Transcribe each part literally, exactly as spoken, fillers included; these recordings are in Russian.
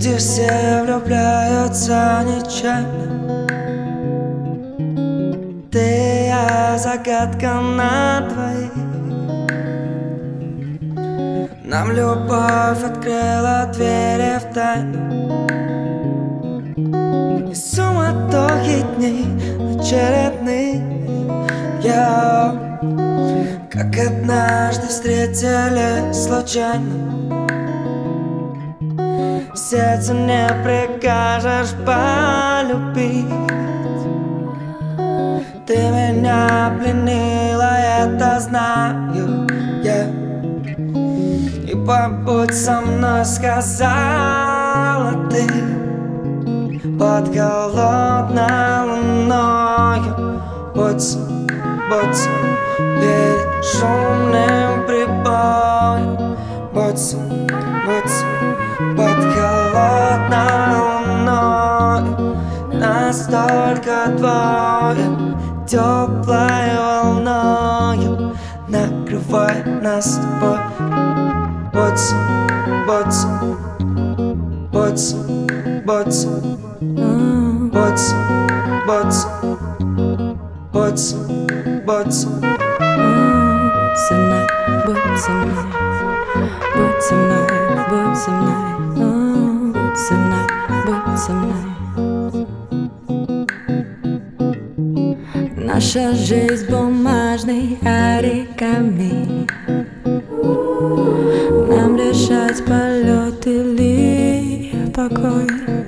Люди все влюбляются нечаянно. Ты и я, загадка на двоих. Нам любовь открыла двери в тайну. И суматохи дней очередных я, как однажды встретились случайно. Сердце не прикажешь полюбить. Ты меня пленила, это знаю я. И побудь со мной, сказала ты, под холодной луною. Будь, будь перед шумным прибоем. Будь, будь под холодной луной. Настолько двое, теплой волною, накрывай нас с тобой. Будь, будь, будь, будь, будь, будь, будь, будь. Со мной, будь со мной, будь со мной, будь со мной, будь со мной, будь со мной. Наша жизнь бумажный оригами. Нам решать полет или покой.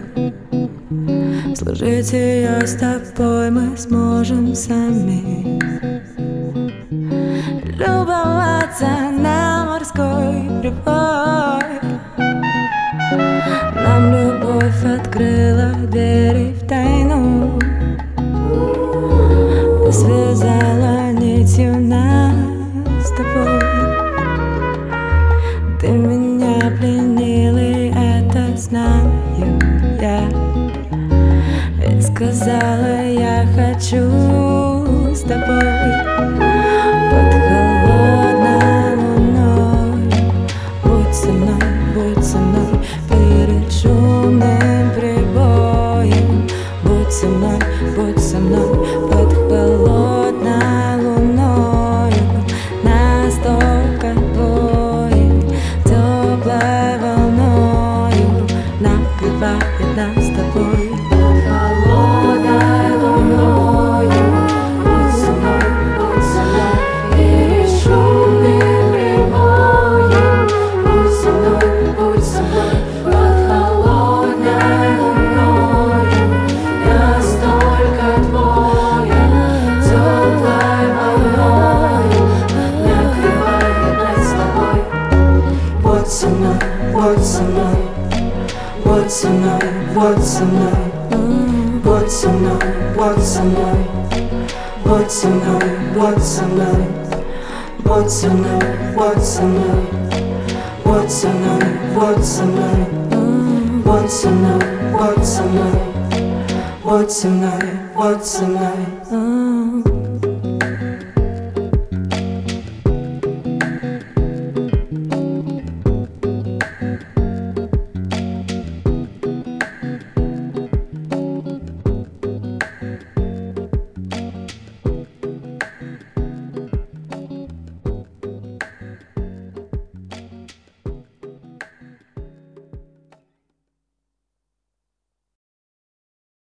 Сложить ее с тобой мы сможем сами. Любоваться на морской прибой. Нам любовь открыла двери в тайну. Связала нитью нас с тобой. Ты меня пленил, и это знаю я. И сказала, я хочу с тобой. Под холодной луной. Будь со мной, будь со мной перед шумным прибоем. Будь со мной, будь со мной под холодной луною. Настолько твой теплой волною накрывает нас с тобой. Под холодной луною. Будь со мной, будь со мной перед шумным прибоем. Будь со мной, будь со мной под холодной луною. Настолько твоя теплой волною накрывает нас с тобой. Будь со мной, будь со мной, будь со мной, будь со мной, будь со мной, будь со мной, будь со мной, будь со мной, будь со мной, будь со мной, будь со мной, будь со мной, будь со мной, будь со мной, будь со мной, будь со мной.